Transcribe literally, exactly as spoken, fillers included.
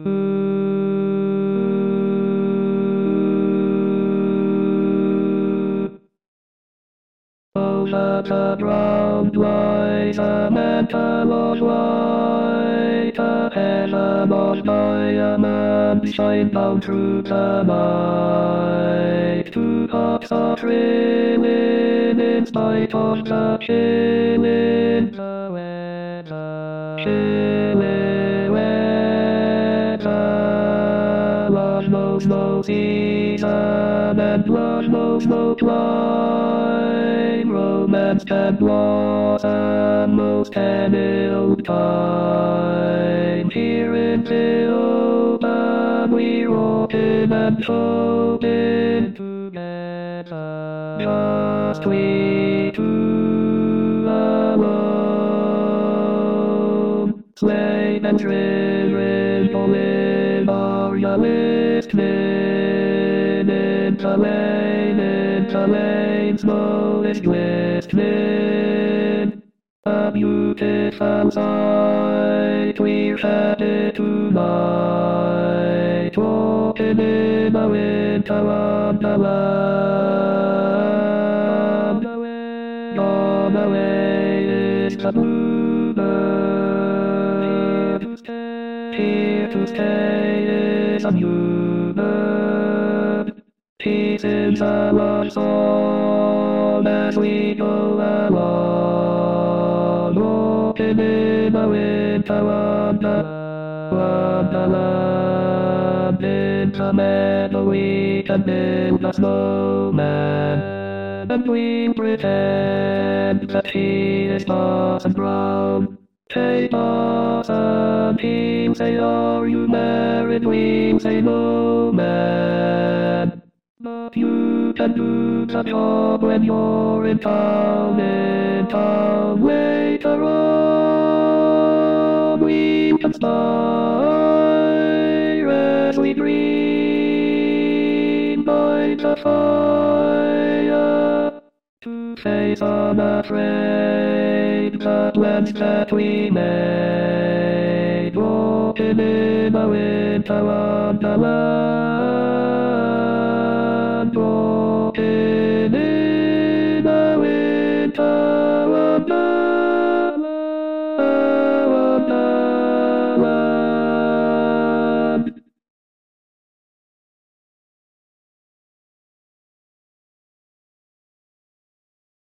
The ground lies a metal was white, a heaven was by a man shine down through the night. Two cocks are trailing in spite of the chilling, the weather, chilly weather. Was no snow season and was no snow climb. Romance can blossom most can ill time. Here in the open we're walking and hoping together. Just we two alone. Slave and driven all in are you listening? In the lane, in the lane, snow is glistening. A beautiful sight we're headed tonight, walking in a winter wonderland. On the way is the bluebird, here to stay is a new bird. He sings a love song as we go along, walking in a winter wonderland, wonderland. In the meadow we can build a snowman, and we pretend that he is Parson Brown. Hey Parson, he'll say, are you married? We'll say, no man. But you can do the job when you're in town, in town. Later on, we can spy as we dream by the fire, to face unafraid the plans that we made, walking in a winter wonderland, walking in a winter